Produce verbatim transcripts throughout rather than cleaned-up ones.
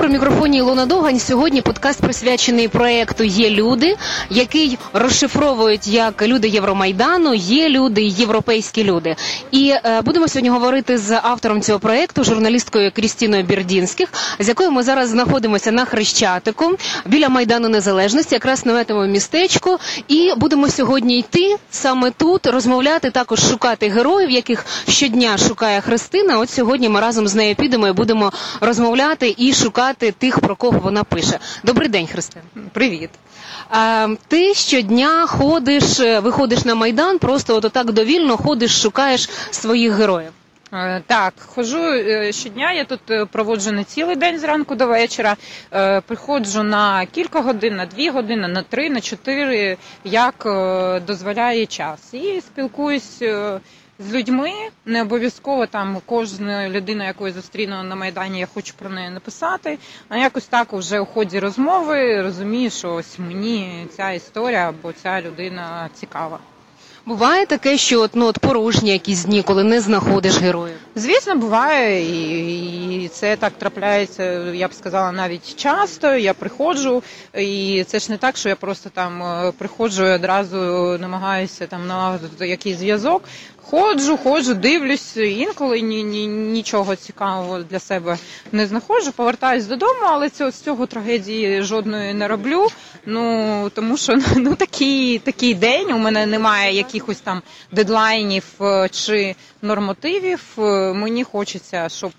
При мікрофоні Ілона Догань. Сьогодні подкаст присвячений проєкту «Є люди», який розшифровують як люди Євромайдану, є люди, європейські люди. І е, будемо сьогодні говорити з автором цього проєкту, журналісткою Крістіною Бердінських, з якою ми зараз знаходимося на Хрещатику, біля Майдану Незалежності, якраз на этому містечку. І будемо сьогодні йти саме тут, розмовляти, також шукати героїв, яких щодня шукає Христина. От сьогодні ми разом з нею підемо і будемо розмовляти і шукати тих, про кого вона пише. Добрий день, Христина. Привіт. А, ти щодня ходиш, виходиш на Майдан, просто от так довільно ходиш, шукаєш своїх героїв. Так, ходжу щодня, я тут проводжу не цілий день зранку до вечора, приходжу на кілька годин, на дві години, на три, на чотири, як дозволяє час. І спілкуюсь з людьми, не обов'язково там кожна людина, яку я зустріну на Майдані, я хочу про неї написати, а якось так вже у ході розмови розумію, що ось мені ця історія або ця людина цікава. Буває таке, що от, ну, от порожні якісь дні, коли не знаходиш героїв? Звісно, буває, і, і це так трапляється, я б сказала, навіть часто. Я приходжу, і це ж не так, що я просто там приходжу і одразу намагаюся там налагодити якийсь зв'язок. Ходжу, ходжу, дивлюсь, інколи ні, ні, нічого цікавого для себе не знаходжу, повертаюсь додому, але цього, з цього трагедії жодної не роблю, ну, тому що ну, такий, такий день, у мене немає якихось там дедлайнів чи нормативів, мені хочеться, щоб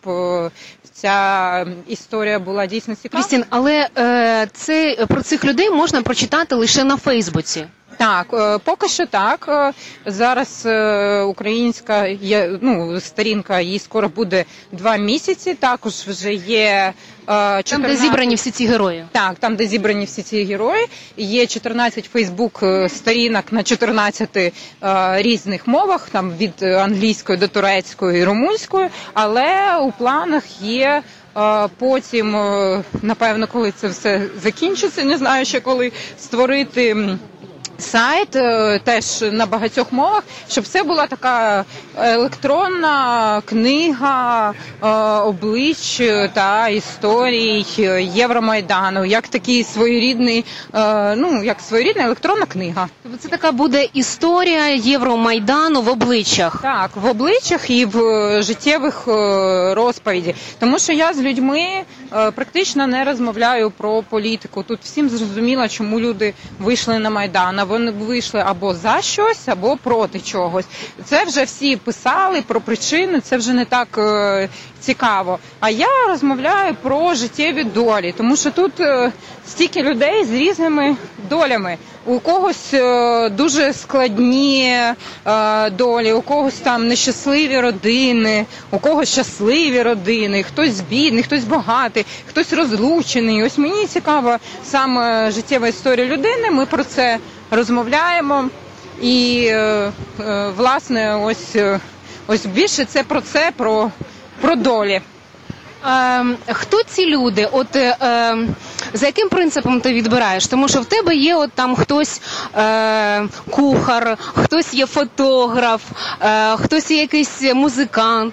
ця історія була дійсно цікава. Крістін, але е, це, про цих людей можна прочитати лише на Фейсбуці. Так, поки що так. Зараз українська ну, сторінка, їй скоро буде два місяці, також вже є чотирнадцять... Там, де зібрані всі ці герої. Так, там, де зібрані всі ці герої. Є чотирнадцять фейсбук-сторінок на чотирнадцяти різних мовах, там від англійської до турецької і румунської, але у планах є потім, напевно, коли це все закінчиться, не знаю ще коли, створити сайт теж на багатьох мовах, щоб це була така електронна книга облич та історій Євромайдану, як такий своєрідний, ну, як своєрідна електронна книга. Тобто це така буде історія Євромайдану в обличчях? Так, в обличчях і в життєвих розповіді. Тому що я з людьми практично не розмовляю про політику. Тут всім зрозуміло, чому люди вийшли на Майдан. Вони вийшли або за щось, або проти чогось. Це вже всі писали про причини, це вже не так е, цікаво. А я розмовляю про життєві долі, тому що тут е, стільки людей з різними долями. У когось е, дуже складні е, долі, у когось там нещасливі родини, у когось щасливі родини, хтось бідний, хтось багатий, хтось розлучений. Ось мені цікава саме життєва історія людини, ми про це розмовляємо, і, е, е, власне, ось, е, ось більше це про це, про, про долі. Е, хто ці люди? От е, за яким принципом ти відбираєш? Тому що в тебе є от там хтось е, кухар, хтось є фотограф, е, хтось є якийсь музикант.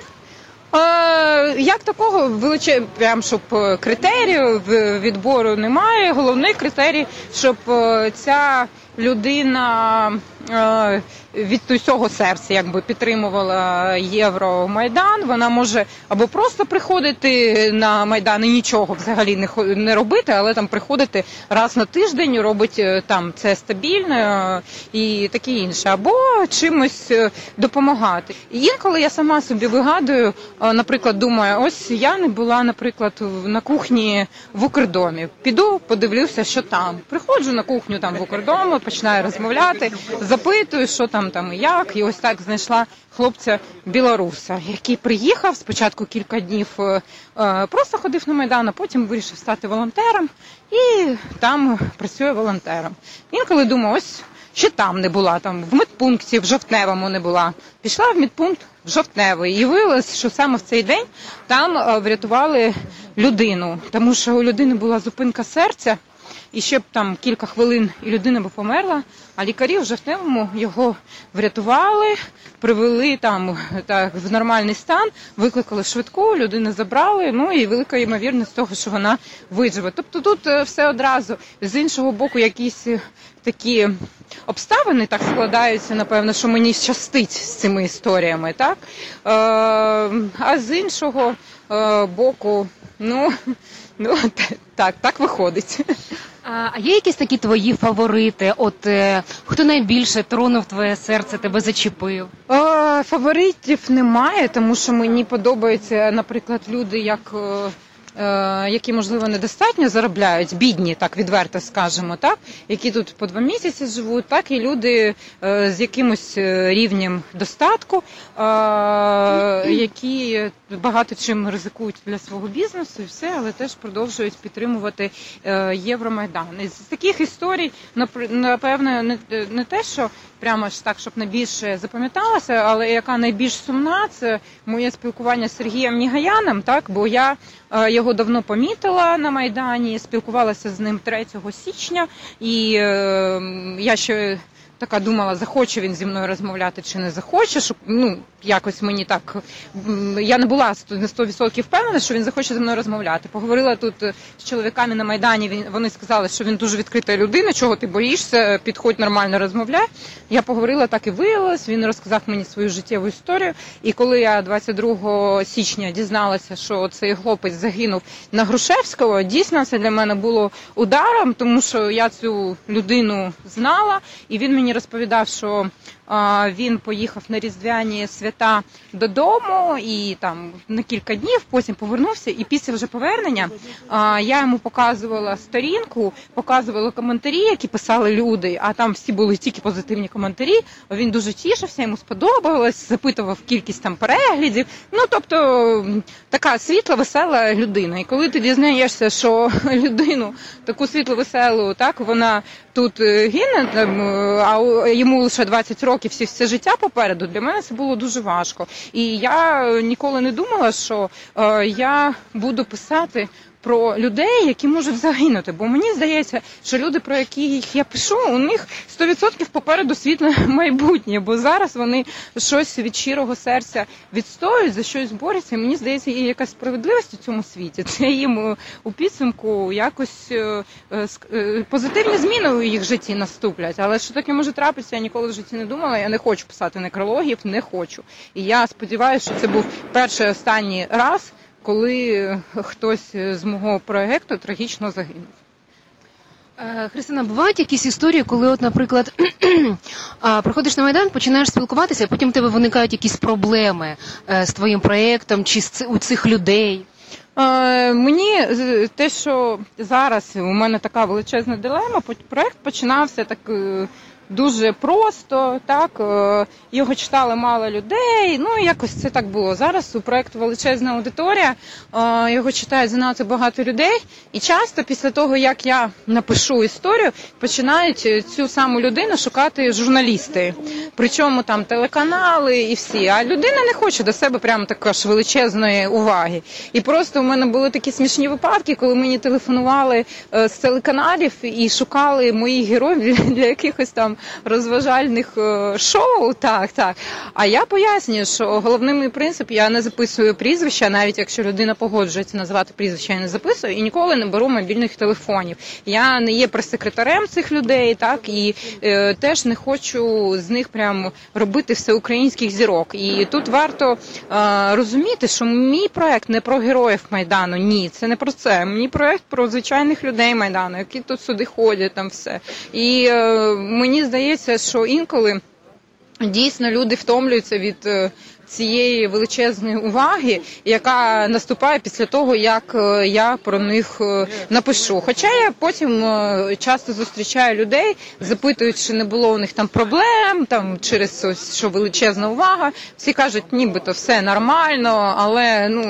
Е, як такого величе, прям, щоб критерію відбору немає. Головний критерій, щоб ця людина е, від усього серця якби підтримувала Євромайдан. Вона може або просто приходити на Майдан і нічого взагалі не, не робити, але там приходити раз на тиждень, робить там це стабільно і таке інше. Або чимось допомагати. І інколи я сама собі вигадую, наприклад, думаю, ось я не була, наприклад, на кухні в Укрдомі. Піду, подивлюся, що там. Приходжу на кухню там в Укрдому, починаю розмовляти, запитую, що там там і як. І ось так знайшла хлопця-білоруса, який приїхав, спочатку кілька днів е, просто ходив на Майдан, а потім вирішив стати волонтером і там працює волонтером. Інколи думаю, ось ще там не була, там в медпункті, в Жовтневому не була. Пішла в медпункт в Жовтневий і виявилось, що саме в цей день там е, врятували людину, тому що у людини була зупинка серця. і ще б там кілька хвилин і людина б померла, а лікарі вже в темому його врятували, привели там так, в нормальний стан, викликали швидку, людину забрали, ну і велика ймовірність того, що вона виживе. Тобто тут все одразу, з іншого боку, якісь такі обставини так складаються, напевно, що мені щастить з цими історіями, так? Е, а з іншого е, боку, ну, ну так, так виходить. А є якісь такі твої фаворити? От е, хто найбільше тронув твоє серце, тебе зачепив? Е, фаворитів немає, тому що мені подобаються, наприклад, люди, як... Е, які, можливо, недостатньо заробляють, бідні, так відверто скажемо, так, які тут по два місяці живуть, так і люди з якимось рівнем достатку, які багато чим ризикують для свого бізнесу і все, але теж продовжують підтримувати Євромайдан. Із таких історій, напевно, не те, що прямо ж так, щоб найбільше запам'яталося, але яка найбільш сумна, це моє спілкування з Сергієм Нігаяном, так, бо я його давно помітила на Майдані, спілкувалася з ним третього січня, і е, я ще така думала, захоче він зі мною розмовляти чи не захоче, щоб, ну, якось мені так, я не була на сто відсотків впевнена, що він захоче зі мною розмовляти. Поговорила тут з чоловіками на Майдані, вони сказали, що він дуже відкрита людина, чого ти боїшся, підходь нормально розмовляй. Я поговорила, так і виявилось, він розказав мені свою життєву історію, і коли я двадцять другого січня дізналася, що цей хлопець загинув на Грушевського, дійсно це для мене було ударом, тому що я цю людину знала, і він мені розповідав, що він поїхав на різдвяні свята додому і там на кілька днів, потім повернувся, і після вже повернення я йому показувала сторінку, показувала коментарі, які писали люди, а там всі були тільки позитивні коментарі. Він дуже тішився, йому сподобалось, запитував кількість там переглядів. Ну, тобто, така світла, весела людина. І коли ти дізнаєшся, що людину, таку світлу, веселу, так, вона тут гине, а йому лише двадцять років, всі все життя попереду, для мене це було дуже важко. І я ніколи не думала, що е, я буду писати про людей, які можуть загинути. Бо мені здається, що люди, про яких я пишу, у них сто відсотків попереду світле майбутнє, бо зараз вони щось від щирого серця відстоюють, за щось борються. І мені здається, є якась справедливість у цьому світі. Це їм у підсумку якось позитивні зміни у їх житті наступлять. Але що таке може трапитися, я ніколи в житті не думала. Я не хочу писати некрологів, не хочу. І я сподіваюся, що це був перший останній раз, коли хтось з мого проєкту трагічно загинув. Христина, бувають якісь історії, коли, от, наприклад, приходиш на Майдан, починаєш спілкуватися, а потім в тебе виникають якісь проблеми з твоїм проєктом чи у цих людей? Мені те, що зараз у мене така величезна дилема, проєкт починався так дуже просто, так, його читали мало людей, ну якось це так було. Зараз у проєкту величезна аудиторія, його читають занадто багато людей, і часто після того, як я напишу історію, починають цю саму людину шукати журналісти, причому там телеканали і всі, а людина не хоче до себе прямо такої ж величезної уваги. І просто у мене були такі смішні випадки, коли мені телефонували з телеканалів і шукали моїх героїв для якихось там розважальних шоу, так, так. А я пояснюю, що головний мій принцип, я не записую прізвища, навіть якщо людина погоджується називати прізвища, я не записую, і ніколи не беру мобільних телефонів. Я не є прес-секретарем цих людей, так, і е, теж не хочу з них прямо робити всеукраїнських зірок. І тут варто е, розуміти, що мій проект не про героїв Майдану, ні, це не про це. Мій проект про звичайних людей Майдану, які тут сюди ходять, там все. І е, мені здається, що інколи дійсно люди втомлюються від цієї величезної уваги, яка наступає після того, як я про них напишу. Хоча я потім часто зустрічаю людей, запитують, чи не було у них там проблем, там через ось, що величезна увага. Всі кажуть, нібито все нормально, але, ну,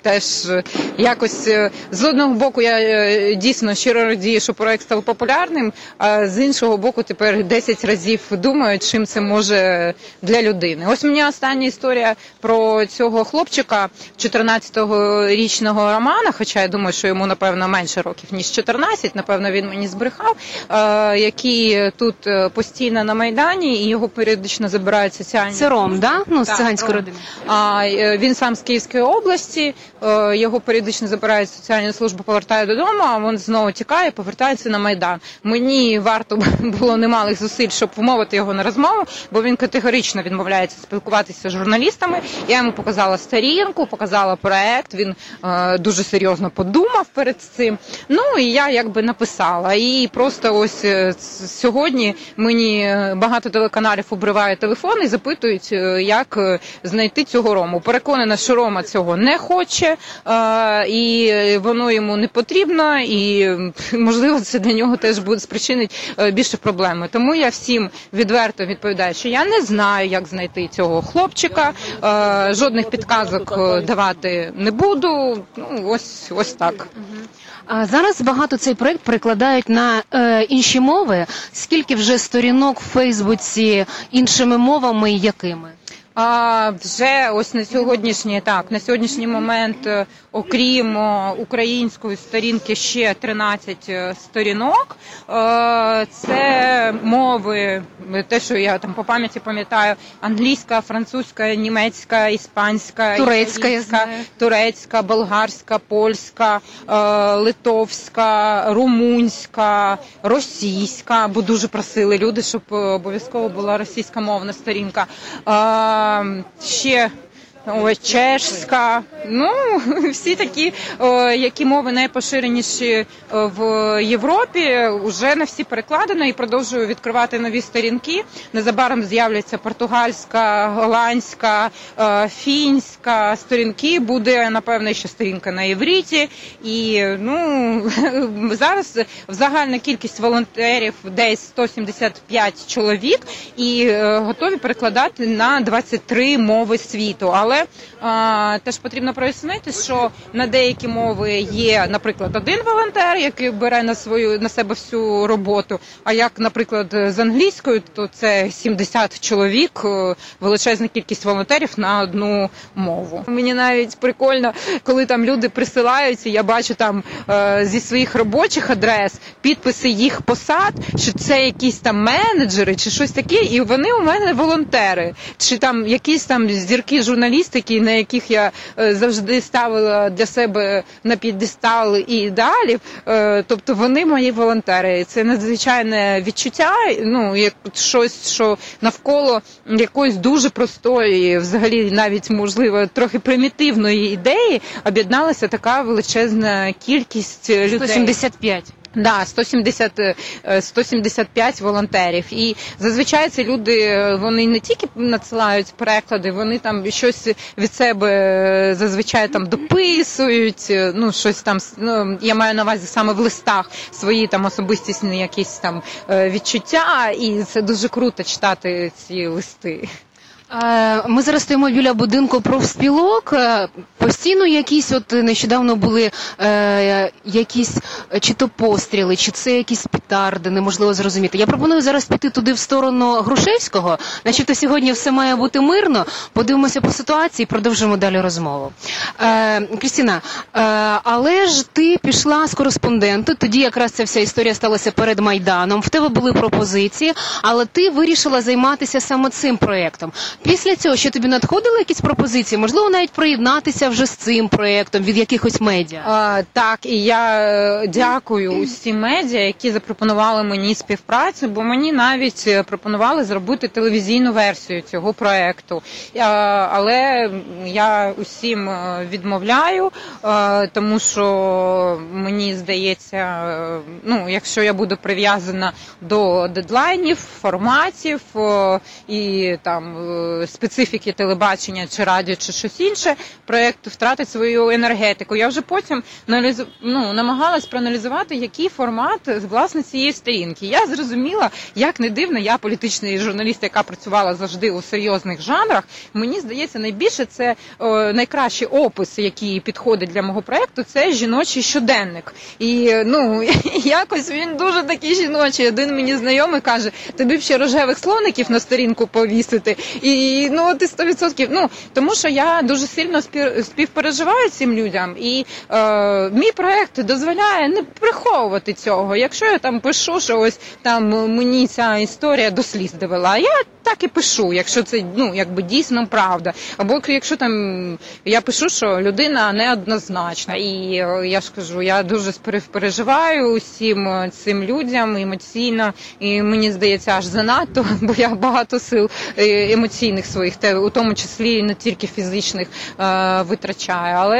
теж якось з одного боку я дійсно щиро радію, що проект став популярним, а з іншого боку тепер десять разів думаю, чим це може для людини. Ось мені остання історія про цього хлопчика, чотирнадцятирічного Романа, хоча я думаю, що йому, напевно, менше років, ніж чотирнадцять, напевно, він мені збрехав, який тут постійно на Майдані, і його періодично забирають соціальні... Це Ром, да? Ну, з так, циганської родини. А, він сам з Київської області, його періодично забирають соціальні служби, повертають додому, а він знову тікає, повертається на Майдан. Мені варто було немалих зусиль, щоб вмовити його на розмову, бо він категорично відмовляється спілкуватися з журналістами. Я йому показала сторінку, показала проект, він е, дуже серйозно подумав перед цим. Ну і я якби написала. І просто ось сьогодні мені багато телеканалів обривають телефон і запитують, як знайти цього Рому. Переконана, що Рома цього не хоче, е, і воно йому не потрібно, і можливо це для нього теж буде спричинить більше проблеми. Тому я всім відверто відповідаю, що я не знаю, як знайти цього хлопчика, е, жодних підказок давати не буду. Ну, ось, ось так. А зараз багато цей проект перекладають на е, інші мови. Скільки вже сторінок в Фейсбуці іншими мовами і якими? А вже ось на сьогоднішній так, на сьогоднішній момент, окрім української сторінки, ще тринадцять сторінок. Це мови, те, що я там по пам'яті пам'ятаю: англійська, французька, німецька, іспанська, турецька, я знаю. турецька, болгарська, польська, литовська, румунська, російська, бо дуже просили люди, щоб обов'язково була російськомовна сторінка. Ще ось чешська, ну, всі такі, о, які мови найпоширеніші в Європі, вже на всі перекладено, і продовжую відкривати нові сторінки. Незабаром з'являться португальська, голландська, е, фінська сторінки, буде, напевно, ще сторінка на івриті. І, ну, зараз загальна кількість волонтерів десь сто сімдесят п'ять чоловік, і е, готові перекладати на двадцять три мови світу. Але а, теж потрібно прояснити, що на деякі мови є, наприклад, один волонтер, який бере на свою на себе всю роботу. А як, наприклад, з англійською, то це сімдесят чоловік, величезна кількість волонтерів на одну мову. Мені навіть прикольно, коли там люди присилаються, я бачу там е, зі своїх робочих адрес підписи їх посад, що це якісь там менеджери чи щось таке, і вони у мене волонтери, чи там якісь там зірки журналісти, на яких я завжди ставила для себе на п'єдестал і ідеалів, тобто вони мої волонтери. Це надзвичайне відчуття, ну, як щось, що навколо якоїсь дуже простої, взагалі навіть, можливо, трохи примітивної ідеї об'єдналася така величезна кількість людей. сто сімдесят п'ять. Да, сто сімдесят, сто сімдесят п'ять волонтерів. І зазвичай ці люди, вони не тільки надсилають переклади, вони там щось від себе зазвичай там дописують, ну, щось там, ну, я маю на увазі саме в листах свої там особистісні якісь там відчуття, і це дуже круто читати ці листи. Ми зараз стоїмо біля будинку профспілок. Постійно якісь, от нещодавно були е, якісь чи то постріли, чи це якісь петарди, неможливо зрозуміти. Я пропоную зараз піти туди в сторону Грушевського, начебто сьогодні все має бути мирно. Подивимося по ситуації і продовжимо далі розмову. Е, Крістіна, е, але ж ти пішла з кореспонденту, тоді якраз ця вся історія сталася перед Майданом, в тебе були пропозиції, але ти вирішила займатися саме цим проєктом. Після цього ще тобі надходили якісь пропозиції? Можливо, навіть приєднатися вже з цим проєктом від якихось медіа? А, так, і я дякую усім медіа, які запропонували мені співпрацю, бо мені навіть пропонували зробити телевізійну версію цього проєкту. Але я усім відмовляю, тому що мені здається, ну, якщо я буду прив'язана до дедлайнів, форматів і там специфіки телебачення чи радіо чи щось інше, проєкт втратить свою енергетику. Я вже потім ну, намагалась проаналізувати, який формат власне цієї сторінки я зрозуміла, як не дивно, я політичний журналіст, яка працювала завжди у серйозних жанрах. Мені здається, найбільше це о, найкращий опис, який підходить для мого проєкту, це жіночий щоденник. І ну, якось він дуже такий жіночий. Один мені знайомий каже, тобі б ще рожевих слоників на сторінку повісити. І ну, ти сто відсотків. Ну, тому що я дуже сильно співпереживаю цим людям. І е, мій проєкт дозволяє не приховувати цього. Якщо я там пишу, що ось там мені ця історія до сліз довела, я так і пишу, якщо це ну, якби дійсно правда. Або якщо там я пишу, що людина неоднозначна. І я ж кажу, я дуже співпереживаю усім цим людям емоційно. І мені здається, аж занадто, бо я багато сил емоційних своїх, у тому числі не тільки фізичних, витрачаю. Але,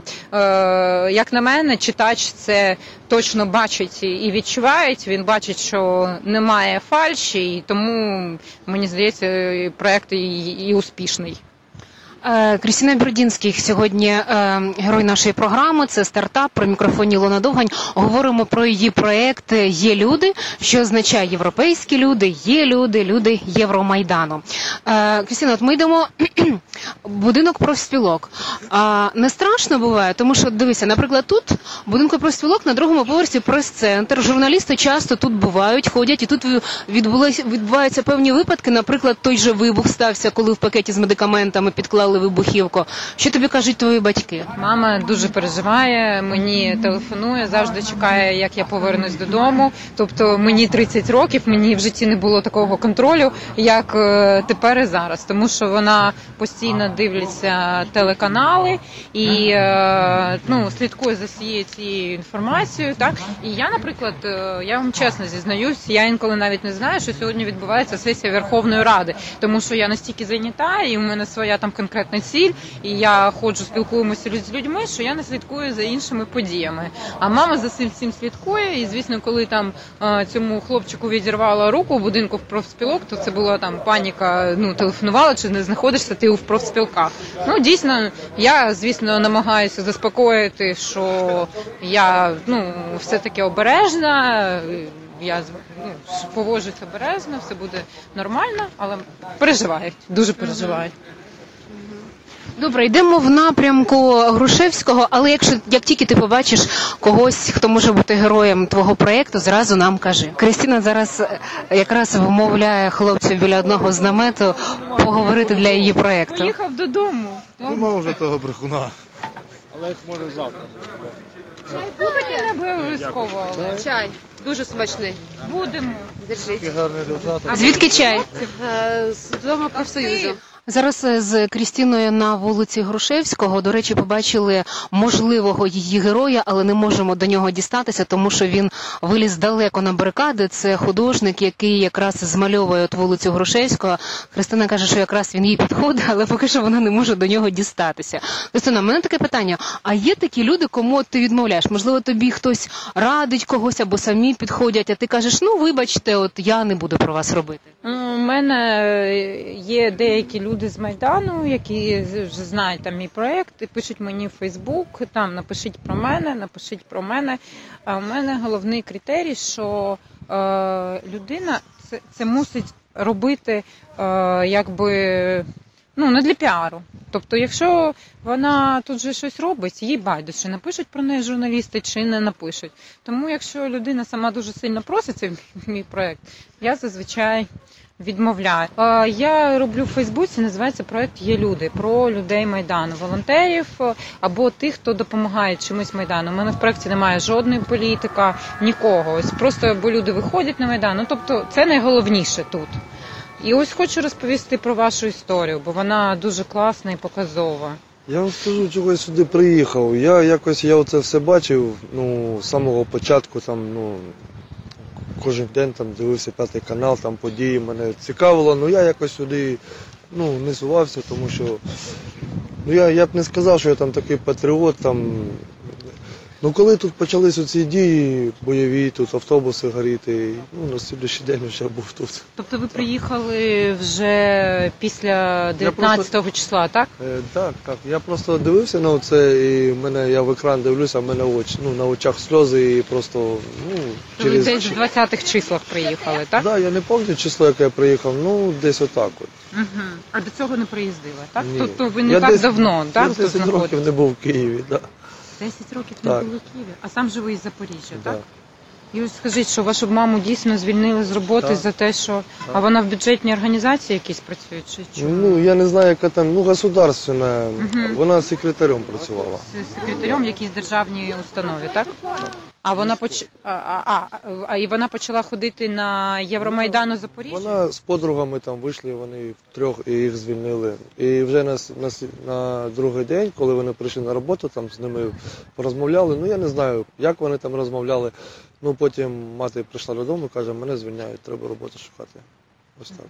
як на мене, читач це точно бачить і відчуває, він бачить, що немає фальші, і тому, мені здається, проєкт і, і успішний. Крістіна Бродінських сьогодні е, герой нашої програми, це стартап, при мікрофоні Ілона Довгань. Говоримо про її проєкт «Є люди», що означає європейські люди, є люди, люди Євромайдану. Е, Крістіна, от ми йдемо будинок профспілок. А не страшно буває, тому що, дивися, наприклад, тут будинку профспілок на другому поверсі прес-центр, журналісти часто тут бувають, ходять, і тут відбуваються певні випадки, наприклад, той же вибух стався, коли в пакеті з медикаментами підклали вибухівку. Що тобі кажуть твої батьки? Мама дуже переживає, мені телефонує, завжди чекає, як я повернусь додому. Тобто мені тридцять років, мені в житті не було такого контролю, як тепер і зараз. Тому що вона постійно дивиться телеканали і ну, слідкує за всією цією інформацією. Так? І я, наприклад, я вам чесно зізнаюсь, я інколи навіть не знаю, що сьогодні відбувається сесія Верховної Ради. Тому що я настільки зайнята, і у мене своя там конкретна ціль, і я ходжу, спілкуємося з людьми, що я не слідкую за іншими подіями. А мама за цим всім слідкує, і, звісно, коли там цьому хлопчику відірвала руку в будинку в профспілок, то це була там паніка, ну, телефонувала, чи не знаходишся ти в профспілках. Ну, дійсно, я, звісно, намагаюся заспокоїти, що я, ну, все-таки обережна, я ну, поводжусь обережно, все буде нормально, але переживають, дуже переживають. Добре, йдемо в напрямку Грушевського, але якщо як тільки ти побачиш когось, хто може бути героєм твого проєкту, зразу нам кажи. Крістіна зараз якраз вмовляє хлопців біля одного з намету поговорити для її проєкту. Поїхав додому. Нема вже того брехуна. Але як може завтра. Чай будете? Не обов'язково. Чай. Дуже смачний. Будемо. Держіть. Гарний результат. Звідки чай? Е, З Дому профсоюзу. Зараз з Крістіною на вулиці Грушевського, до речі, побачили можливого її героя, але не можемо до нього дістатися, тому що він виліз далеко на барикади. Це художник, який якраз змальовує от вулицю Грушевського. Христина каже, що якраз він їй підходить, але поки що вона не може до нього дістатися. Христина, в мене таке питання. А є такі люди, кому ти відмовляєш? Можливо, тобі хтось радить когось або самі підходять, а ти кажеш, ну, вибачте, от я не буду про вас робити. У мене є деякі люди з Майдану, які вже знають там мій проєкт, і пишуть мені в Фейсбук, там напишіть про мене, напишіть про мене. А у мене головний критерій, що е, людина це, це мусить робити е, якби, ну, не для піару. Тобто, якщо вона тут же щось робить, їй байдуже, напишуть про неї журналісти чи не напишуть. Тому, якщо людина сама дуже сильно проситься в мій проєкт, я зазвичай відмовляю. Я роблю в Фейсбуці, називається проєкт «Є люди», про людей Майдану, волонтерів або тих, хто допомагає чимось Майдану. У мене в проєкті немає жодної політика, нікого. Ось просто, бо люди виходять на Майдан. Ну, тобто, це найголовніше тут. І ось хочу розповісти про вашу історію, бо вона дуже класна і показова. Я вам скажу, чого я сюди приїхав. Я якось я оце все бачив, ну, з самого початку, там, ну, кожен день там дивився П'ятий канал, там події мене цікавило, ну я якось сюди, ну, не сувався, тому що, ну, я, я б не сказав, що я там такий патріот, там, Ну, коли тут почались оці дії бойові, тут автобуси горіти, ну, на слідуючий день вже був тут. Тобто ви приїхали вже після дев'ятнадцятого числа, так? Е, так, так. Я просто дивився на це, і в мене, я в екран дивлюся, а в мене очі, ну, на очах сльози, і просто, ну, То ви через... десь в двадцятих числах приїхали, так? Да, я не пам'ятаю число, яке я приїхав, ну, десь отак от. Угу. А до цього не приїздили, так? Ні. Тобто ви не Я так десь- давно, так? Я тут десять років знаходитесь? не був в Києві, да. десять років не Так. були в Києві, а сам живий із Запоріжжя, Да. так? І ось скажіть, що вашу маму дійсно звільнили з роботи Так. за те, що... А вона в бюджетній організації якійсь працює, чи чому? Ну, я не знаю, яка там, ну, государственна, Мгм. вона секретарем працювала. З секретарем в якійсь державній установі, так? А вона поч... а, а, а, а і вона почала ходити на Євромайдан у Запоріжжі? Вона з подругами там вийшли, вони втрьох і їх звільнили. І вже на, с- на, с- на другий день, коли вони прийшли на роботу, там з ними порозмовляли. Ну я не знаю, як вони там розмовляли. Ну потім мати прийшла додому і каже, мене звільняють, треба роботу шукати. Ось так.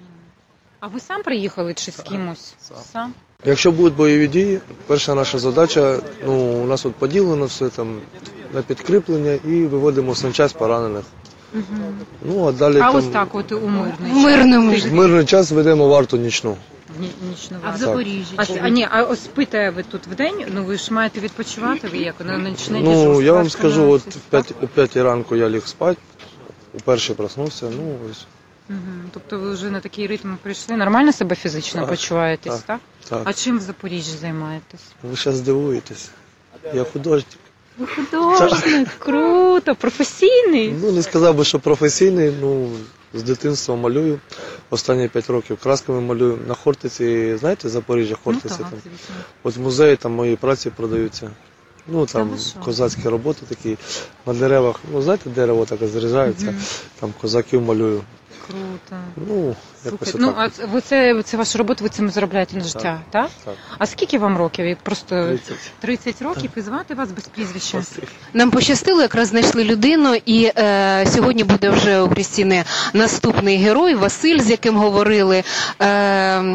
А ви сам приїхали чи з кимось? Сам. Сам? Якщо будуть бойові дії, перша наша задача, ну у нас от поділено все там на підкріплення і виводимо в санчасть поранених. Угу. Ну а далі А там ось так от у мирний В мирному час. в мирний час ведемо варту нічну. Ні- нічну А в варту. Запоріжжі? А, чи а ні, а ось спите ви тут вдень, ну ви ж маєте відпочивати, ви як на нічне Ну, дежурство я вам аж скажу, от становиться, в п'ять- о п'ятій ранку я ліг спати, у першій проснувся, ну ось Мгм. Тобто ви вже на такий ритм прийшли, нормально себе фізично Так, почуваєтесь, так? так. так. А чим в Запоріжжі займаєтесь? Ви зараз здивуєтесь. Я художник. Ви художник, круто, професійний. Ну, не сказав би, що професійний, ну, з дитинства малюю. Останні п'ять років красками малюю. На Хортиці, знаєте, Запоріжжя, Хортиці ну, так, там. звісно. От в музеї там мої праці продаються. Ну, там ви що? козацькі роботи такі на деревах. Ну, знаєте, дерево так зрізається, Мгм. там козаків малюю. Круто. Ну, якось Слухай, ну, отак. а це- ви це, це ваша робота, ви цим заробляєте на життя, так? Так. А скільки вам років? І просто тридцять. тридцять років і звати вас без прізвища? Нам пощастило, якраз знайшли людину, і е, сьогодні буде вже у Крістіни наступний герой Василь, з яким говорили. Е,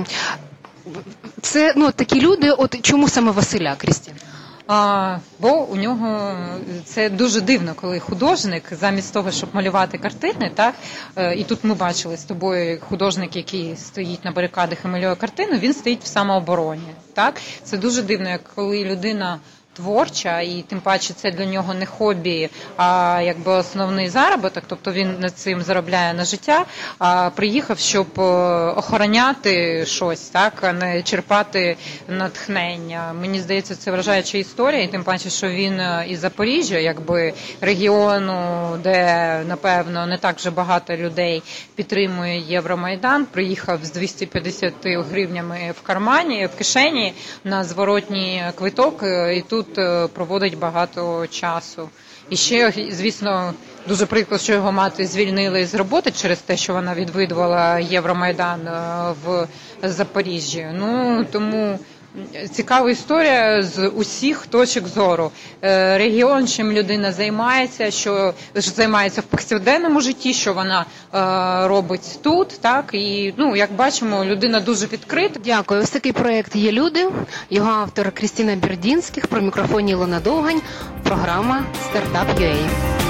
це ну такі люди. От чому саме Василя, Крістіна? А, бо у нього це дуже дивно, коли художник, замість того, щоб малювати картини, так, е, і тут ми бачили з тобою художник, який стоїть на барикадах і малює картину, він стоїть в самообороні. Так? Це дуже дивно, як коли людина творча, і тим паче це для нього не хобі, а якби основний заробіток, тобто він над цим заробляє на життя, а приїхав, щоб е, охороняти щось, так, а не черпати натхнення. Мені здається, це вражаюча історія, і тим паче, що він е, із Запоріжжя, якби регіону, де, напевно, не так вже багато людей підтримує Євромайдан, приїхав з двісті п'ятдесят гривнями в кармані, в кишені на зворотній квиток, е, і тут е, проводить багато часу. І ще, звісно, дуже прикро, що його мати звільнили з роботи через те, що вона відвідувала Євромайдан е, в Запоріжжі. Ну, тому цікава історія з усіх точок зору. Е, Регіон, чим людина займається, що займається в повсякденному житті, що вона е, робить тут, так, і, ну, як бачимо, людина дуже відкрита. Дякую. Ось такий проект «Є люди». Його автор Крістіна Бердінських. Про мікрофон Ілона Довгань. Програма «Стартап.ю а».